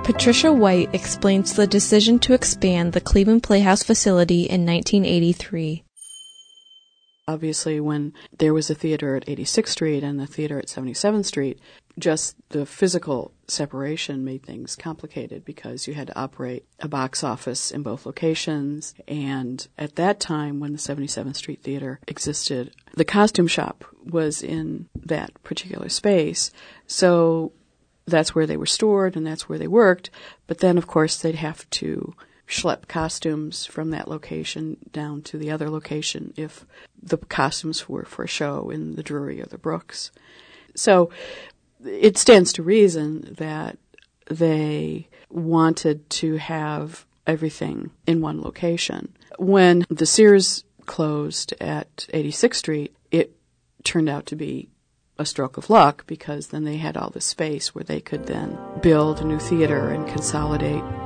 Patricia White explains the decision to expand the Cleveland Playhouse facility in 1983. Obviously, when there was a theater at 86th Street and the theater at 77th Street, just the physical separation made things complicated because you had to operate a box office in both locations. And at that time, when the 77th Street Theater existed, the costume shop was in that particular space. So that's where they were stored and that's where they worked. But then, of course, they'd have to schlep costumes from that location down to the other location if the costumes were for a show in the Drury or the Brooks. So it stands to reason that they wanted to have everything in one location. When the Sears closed at 86th Street, it turned out to be a stroke of luck because then they had all this space where they could then build a new theater and consolidate